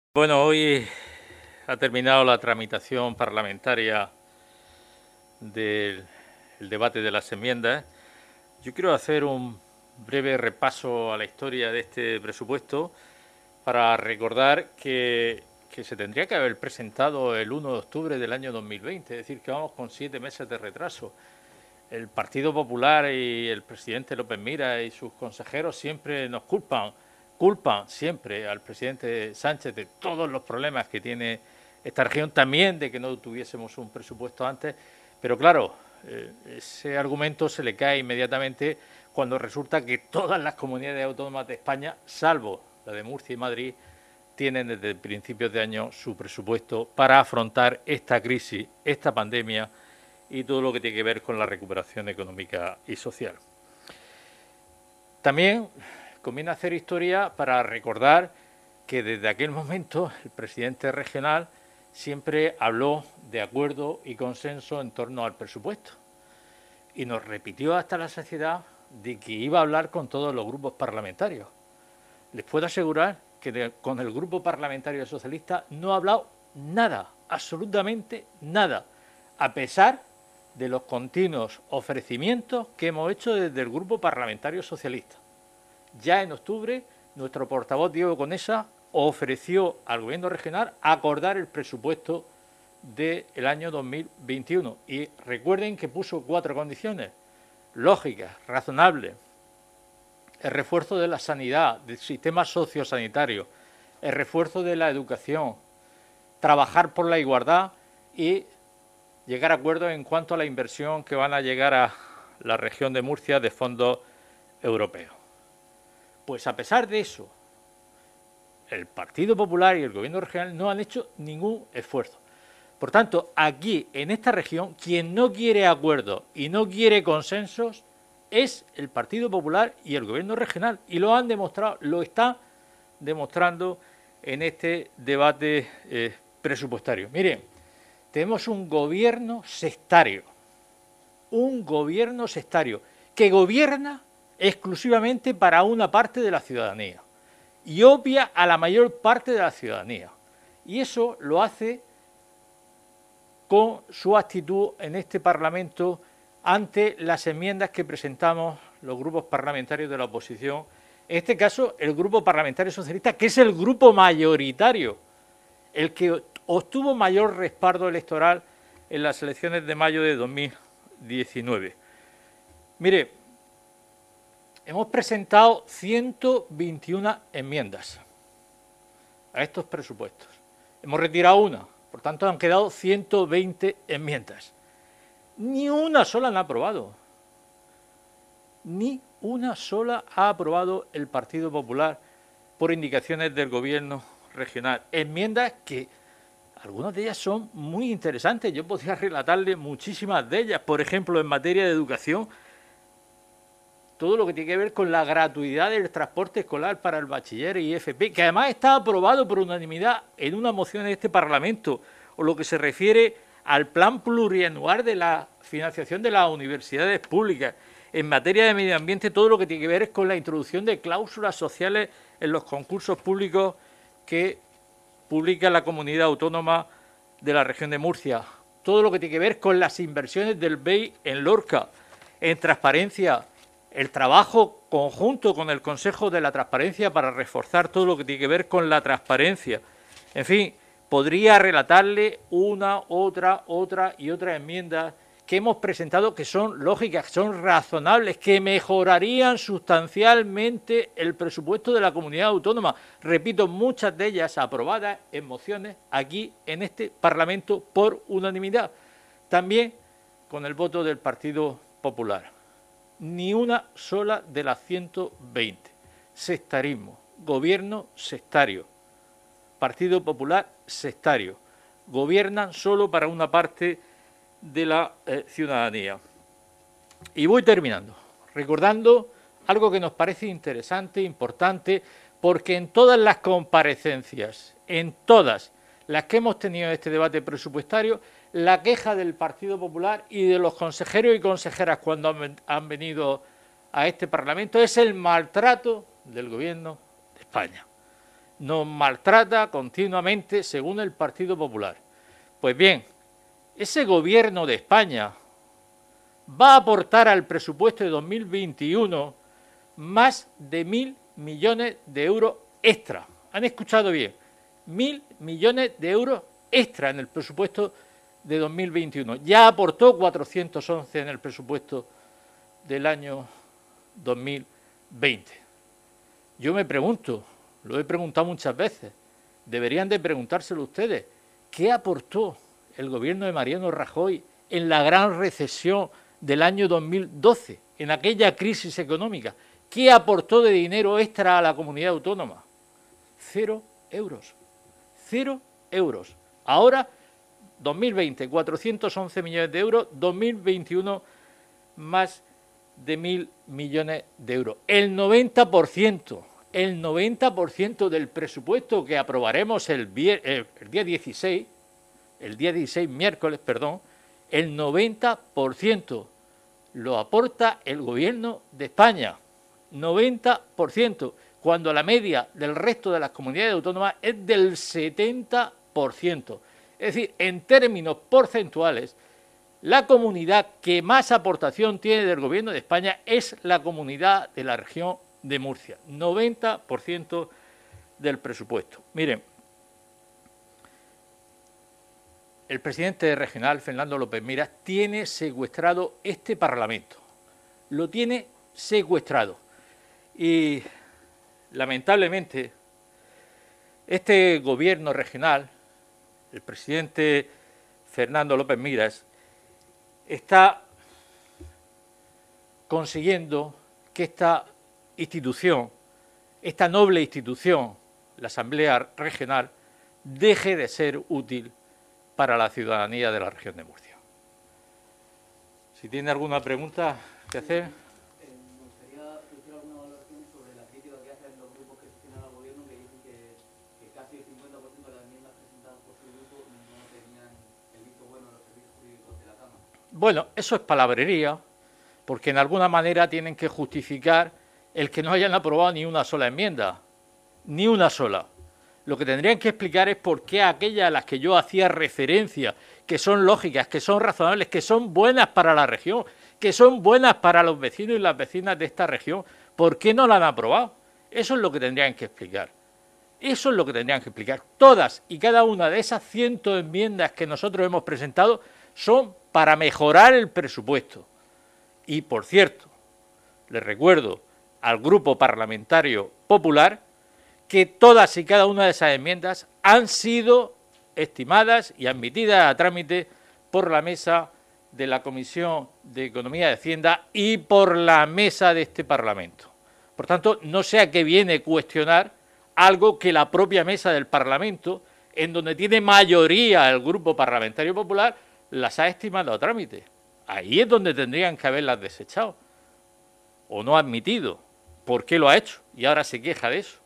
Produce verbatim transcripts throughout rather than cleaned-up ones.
Bueno, hoy ha terminado la tramitación parlamentaria del el debate de las enmiendas. Yo quiero hacer un breve repaso a la historia de este presupuesto para recordar que, que se tendría que haber presentado el uno de octubre del año dos mil veinte, es decir, que vamos con siete meses de retraso. El Partido Popular y el presidente López Mira y sus consejeros siempre nos culpan culpan siempre al presidente Sánchez de todos los problemas que tiene esta región, también de que no tuviésemos un presupuesto antes, pero claro, eh, ese argumento se le cae inmediatamente cuando resulta que todas las comunidades autónomas de España, salvo la de Murcia y Madrid, tienen desde principios de año su presupuesto para afrontar esta crisis, esta pandemia y todo lo que tiene que ver con la recuperación económica y social. También conviene hacer historia para recordar que desde aquel momento el presidente regional siempre habló de acuerdo y consenso en torno al presupuesto y nos repitió hasta la saciedad de que iba a hablar con todos los grupos parlamentarios. Les puedo asegurar que de, con el grupo parlamentario socialista no ha hablado nada, absolutamente nada, a pesar de los continuos ofrecimientos que hemos hecho desde el grupo parlamentario socialista. Ya en octubre, nuestro portavoz Diego Conesa ofreció al Gobierno regional acordar el presupuesto del año dos mil veintiuno. Y recuerden que puso cuatro condiciones lógicas, razonables: el refuerzo de la sanidad, del sistema sociosanitario, el refuerzo de la educación, trabajar por la igualdad y llegar a acuerdos en cuanto a la inversión que van a llegar a la región de Murcia de fondos europeos. Pues a pesar de eso, el Partido Popular y el Gobierno regional no han hecho ningún esfuerzo. Por tanto, aquí, en esta región, quien no quiere acuerdos y no quiere consensos es el Partido Popular y el Gobierno regional. Y lo han demostrado, lo está demostrando en este debate eh, presupuestario. Miren, tenemos un gobierno sectario, un gobierno sectario que gobierna exclusivamente para una parte de la ciudadanía y obvia a la mayor parte de la ciudadanía. Y eso lo hace con su actitud en este Parlamento ante las enmiendas que presentamos los grupos parlamentarios de la oposición, en este caso el Grupo Parlamentario Socialista, que es el grupo mayoritario, el que obtuvo mayor respaldo electoral en las elecciones de mayo de dos mil diecinueve. Mire, hemos presentado ciento veintiuna enmiendas a estos presupuestos. Hemos retirado una, por tanto han quedado ciento veinte enmiendas. Ni una sola han aprobado. Ni una sola ha aprobado el Partido Popular por indicaciones del Gobierno regional. Enmiendas que algunas de ellas son muy interesantes. Yo podría relatarle muchísimas de ellas. Por ejemplo, en materia de educación, todo lo que tiene que ver con la gratuidad del transporte escolar para el bachiller y F P, que además está aprobado por unanimidad en una moción en este Parlamento, o lo que se refiere al plan plurianual de la financiación de las universidades públicas. En materia de medio ambiente, todo lo que tiene que ver es con la introducción de cláusulas sociales en los concursos públicos que publica la comunidad autónoma de la región de Murcia. Todo lo que tiene que ver con las inversiones del B E I en Lorca, en transparencia, el trabajo conjunto con el Consejo de la Transparencia para reforzar todo lo que tiene que ver con la transparencia. En fin, podría relatarle una, otra, otra y otra enmienda que hemos presentado que son lógicas, que son razonables, que mejorarían sustancialmente el presupuesto de la comunidad autónoma. Repito, muchas de ellas aprobadas en mociones aquí en este Parlamento por unanimidad. También con el voto del Partido Popular. Ni una sola de las ciento veinte. Sectarismo, gobierno sectario, Partido Popular sectario. Gobiernan solo para una parte de la eh, ciudadanía. Y voy terminando, recordando algo que nos parece interesante, importante, porque en todas las comparecencias, en todas las que hemos tenido en este debate presupuestario, la queja del Partido Popular y de los consejeros y consejeras cuando han, han venido a este Parlamento es el maltrato del Gobierno de España. nos maltrata continuamente según el Partido Popular. Pues bien, ese gobierno de España va a aportar al presupuesto de dos mil veintiuno más de mil millones de euros extra. ¿Han escuchado bien? Mil millones de euros extra en el presupuesto de dos mil veintiuno. Ya aportó cuatrocientos once en el presupuesto del año dos mil veinte. Yo me pregunto, lo he preguntado muchas veces, deberían de preguntárselo ustedes, ¿qué aportó el gobierno de Mariano Rajoy en la gran recesión del año dos mil doce, en aquella crisis económica? ¿Qué aportó de dinero extra a la comunidad autónoma? Cero euros. Cero euros. Ahora, dos mil veinte, cuatrocientos once millones de euros, dos mil veintiuno, más de mil millones de euros. El noventa por ciento, el noventa por ciento del presupuesto que aprobaremos el, el, el día dieciséis, el día dieciséis, miércoles, perdón, el noventa por ciento lo aporta el gobierno de España. noventa por ciento, cuando la media del resto de las comunidades autónomas es del setenta por ciento. Es decir, en términos porcentuales, la comunidad que más aportación tiene del gobierno de España es la comunidad de la región de Murcia, noventa por ciento del presupuesto. Miren, el presidente regional, Fernando López Miras, tiene secuestrado este Parlamento. Lo tiene secuestrado. Y, lamentablemente, este gobierno regional, el presidente Fernando López Miras, está consiguiendo que esta institución, esta noble institución, la Asamblea Regional, deje de ser útil para la ciudadanía de la región de Murcia. Si tiene alguna pregunta que hacer. Eh, me gustaría hacer alguna valoración sobre la crítica que hacen los grupos que sostienen al gobierno, que dicen que, que casi el cincuenta por ciento de las enmiendas presentadas por su grupo no tenían el visto bueno de los servicios jurídicos de la Cámara. Bueno, eso es palabrería, porque en alguna manera tienen que justificar el que no hayan aprobado ni una sola enmienda, ni una sola. Lo que tendrían que explicar es por qué aquellas a las que yo hacía referencia, que son lógicas, que son razonables, que son buenas para la región, que son buenas para los vecinos y las vecinas de esta región, ¿por qué no la han aprobado? Eso es lo que tendrían que explicar. Eso es lo que tendrían que explicar. Todas y cada una de esas cientos de enmiendas que nosotros hemos presentado son para mejorar el presupuesto. Y, por cierto, les recuerdo al Grupo Parlamentario Popular que todas y cada una de esas enmiendas han sido estimadas y admitidas a trámite por la mesa de la Comisión de Economía y Hacienda y por la mesa de este Parlamento. Por tanto, no sé a qué viene cuestionar algo que la propia mesa del Parlamento, en donde tiene mayoría el Grupo Parlamentario Popular, las ha estimado a trámite. Ahí es donde tendrían que haberlas desechado o no admitido. ¿Por qué lo ha hecho? Y ahora se queja de eso.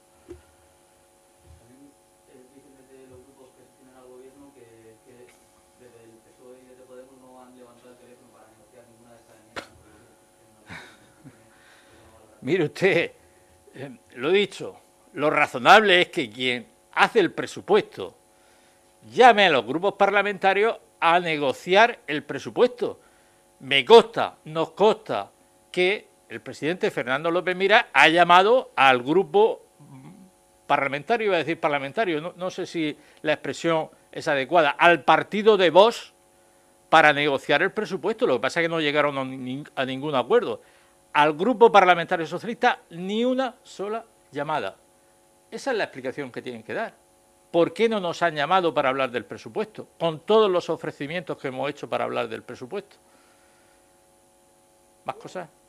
Mire usted, eh, lo he dicho, lo razonable es que quien hace el presupuesto llame a los grupos parlamentarios a negociar el presupuesto. Me consta, nos consta que el presidente Fernando López Miras ha llamado al grupo parlamentario, iba a decir parlamentario, no, no sé si la expresión es adecuada, al partido de Vox para negociar el presupuesto. Lo que pasa es que no llegaron a, ni, a ningún acuerdo. Al Grupo Parlamentario Socialista ni una sola llamada. Esa es la explicación que tienen que dar. ¿Por qué no nos han llamado para hablar del presupuesto? Con todos los ofrecimientos que hemos hecho para hablar del presupuesto. ¿Más cosas?